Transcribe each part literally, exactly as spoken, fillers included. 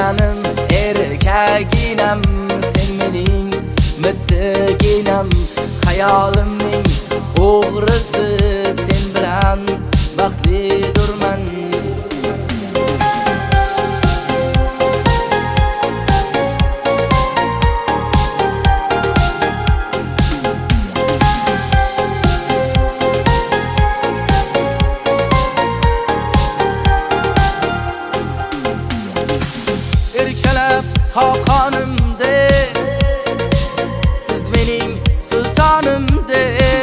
Sevganim erkaginam, sen mening mittiginam, hayolimning o'g'risi, sen bilan baxtlidirman. Erkalab xoqonimda, siz mening sultonimda.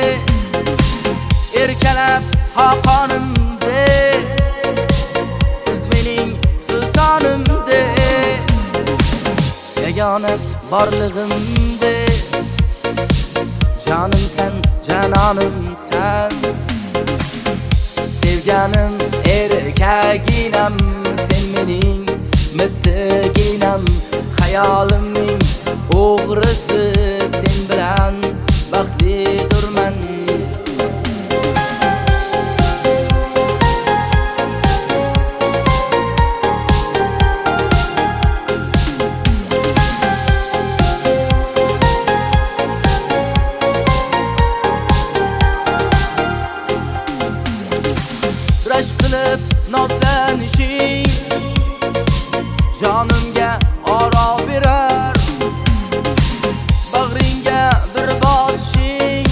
Erkalab xoqonimda, siz mening sultonimda. Yagona borlig'imda, jonimsan, janonimsan. Sevganim erkaginam, sen mening mittiginam, hayolimning o'g'risi, sen bilan baxtlidirman. Rashk qilib nozlanishing jonimga oro berar, bag'ringga bir bosishing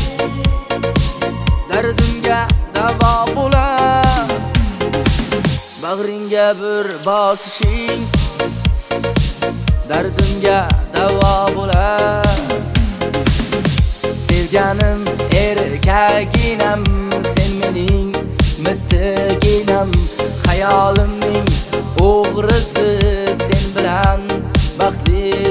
dardimga davo bo'lar. Bag'ringga bir bosishing dardimga davo bo'lar. Sevganim erkaginam, sen mening mittiginam, hayolimning o'g'risi, sen bilan baxtli